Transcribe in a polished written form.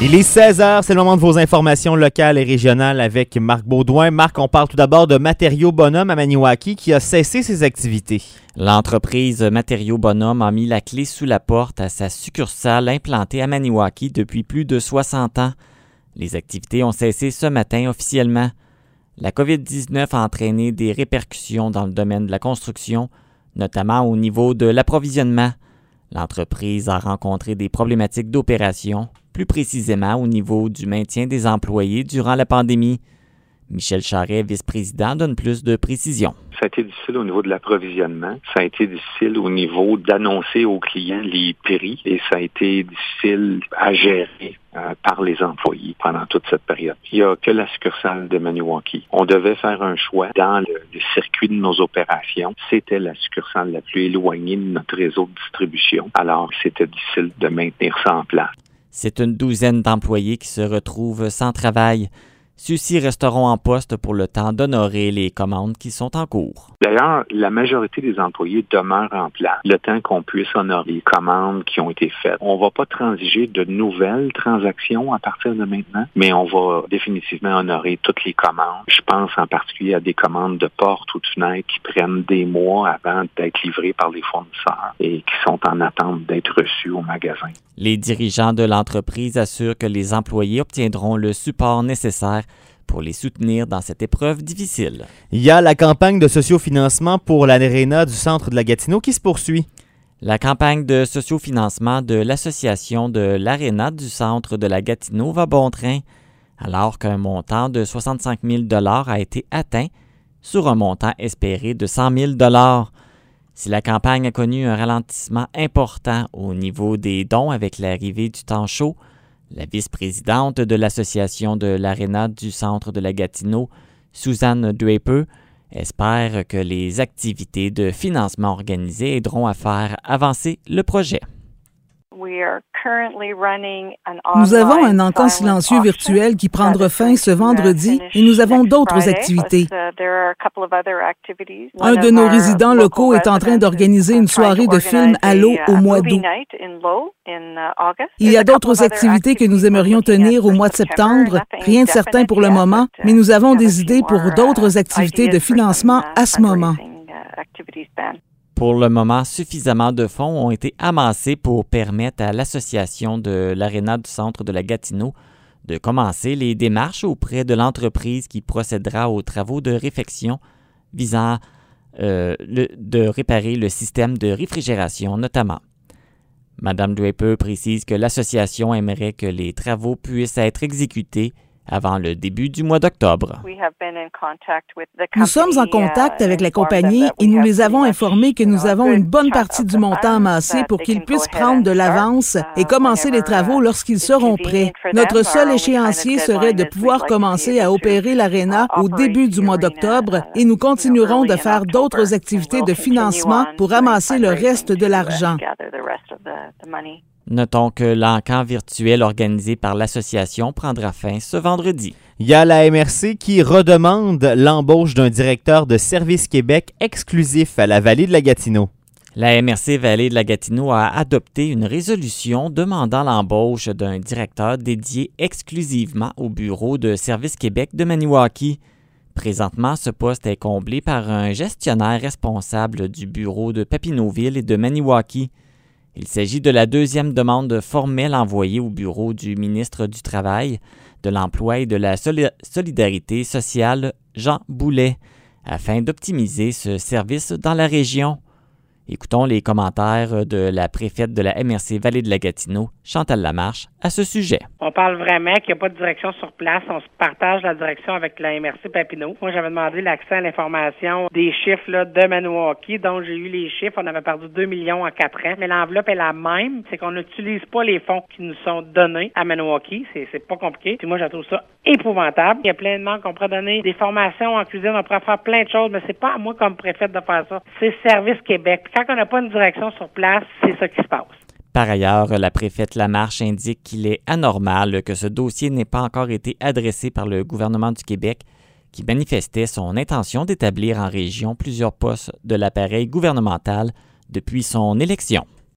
Il est 16h, c'est le moment de vos informations locales et régionales avec Marc Baudouin. Marc, on parle tout d'abord de Matériaux Bonhomme à Maniwaki qui a cessé ses activités. L'entreprise Matériaux Bonhomme a mis la clé sous la porte à sa succursale implantée à Maniwaki depuis plus de 60 ans. Les activités ont cessé ce matin officiellement. La COVID-19 a entraîné des répercussions dans le domaine de la construction, notamment au niveau de l'approvisionnement. L'entreprise a rencontré des problématiques d'opération, plus précisément au niveau du maintien des employés durant la pandémie. Michel Charret, vice-président, donne plus de précisions. Ça a été difficile au niveau de l'approvisionnement. Ça a été difficile au niveau d'annoncer aux clients les prix et ça a été difficile à gérer par les employés pendant toute cette période. Il n'y a que la succursale de Maniwaki. On devait faire un choix dans le circuit de nos opérations. C'était la succursale la plus éloignée de notre réseau de distribution. Alors, c'était difficile de maintenir ça en place. C'est une douzaine d'employés qui se retrouvent sans travail. Ceux-ci resteront en poste pour le temps d'honorer les commandes qui sont en cours. D'ailleurs, la majorité des employés demeurent en place le temps qu'on puisse honorer les commandes qui ont été faites. On ne va pas transiger de nouvelles transactions à partir de maintenant, mais on va définitivement honorer toutes les commandes. Je pense en particulier à des commandes de portes ou de fenêtres qui prennent des mois avant d'être livrées par les fournisseurs et qui sont en attente d'être reçues au magasin. Les dirigeants de l'entreprise assurent que les employés obtiendront le support nécessaire pour les soutenir dans cette épreuve difficile. Il y a la campagne de sociofinancement pour l'aréna du centre de la Gatineau qui se poursuit. La campagne de sociofinancement de l'association de l'aréna du centre de la Gatineau va bon train, alors qu'un montant de 65 000 $ a été atteint sur un montant espéré de 100 000 $. Si la campagne a connu un ralentissement important au niveau des dons avec l'arrivée du temps chaud, la vice-présidente de l'association de l'aréna du centre de la Gatineau, Suzanne Draper, espère que les activités de financement organisées aideront à faire avancer le projet. Nous avons un encan silencieux virtuel qui prendra fin ce vendredi et nous avons d'autres activités. Un de nos résidents locaux est en train d'organiser une soirée de film à l'eau au mois d'août. Il y a d'autres activités que nous aimerions tenir au mois de septembre, rien de certain pour le moment, mais nous avons des idées pour d'autres activités de financement à ce moment. Pour le moment, suffisamment de fonds ont été amassés pour permettre à l'association de l'aréna du centre de la Gatineau de commencer les démarches auprès de l'entreprise qui procédera aux travaux de réfection visant de réparer le système de réfrigération notamment. Madame Draper précise que l'association aimerait que les travaux puissent être exécutés avant le début du mois d'octobre. Nous sommes en contact avec la compagnie et nous les avons informés que nous avons une bonne partie du montant amassé pour qu'ils puissent prendre de l'avance et commencer les travaux lorsqu'ils seront prêts. Notre seul échéancier serait de pouvoir commencer à opérer l'aréna au début du mois d'octobre et nous continuerons de faire d'autres activités de financement pour amasser le reste de l'argent. Notons que l'encan virtuel organisé par l'association prendra fin ce vendredi. Il y a la MRC qui redemande l'embauche d'un directeur de Service Québec exclusif à la Vallée de la Gatineau. La MRC Vallée de la Gatineau a adopté une résolution demandant l'embauche d'un directeur dédié exclusivement au bureau de Service Québec de Maniwaki. Présentement, ce poste est comblé par un gestionnaire responsable du bureau de Papineauville et de Maniwaki. Il s'agit de la deuxième demande formelle envoyée au bureau du ministre du Travail, de l'Emploi et de la Solidarité sociale, Jean Boulet, afin d'optimiser ce service dans la région. Écoutons les commentaires de la préfète de la MRC Vallée de la Gatineau, Chantal Lamarche, à ce sujet. On parle vraiment qu'il n'y a pas de direction sur place. On se partage la direction avec la MRC Papineau. Moi, j'avais demandé l'accès à l'information des chiffres là, de Maniwaki, dont j'ai eu les chiffres. On avait perdu 2 millions en 4 ans. Mais l'enveloppe est la même. C'est qu'on n'utilise pas les fonds qui nous sont donnés à Maniwaki. C'est pas compliqué. Puis moi, je trouve ça épouvantable. Il y a plein de monde qu'on pourrait donner des formations en cuisine. On pourrait faire plein de choses, mais c'est pas à moi comme préfète de faire ça. C'est Service Québec. Puis quand on n'a pas une direction sur place, c'est ça qui se passe. Par ailleurs, la préfète Lamarche indique qu'il est anormal que ce dossier n'ait pas encore été adressé par le gouvernement du Québec qui manifestait son intention d'établir en région plusieurs postes de l'appareil gouvernemental depuis son élection.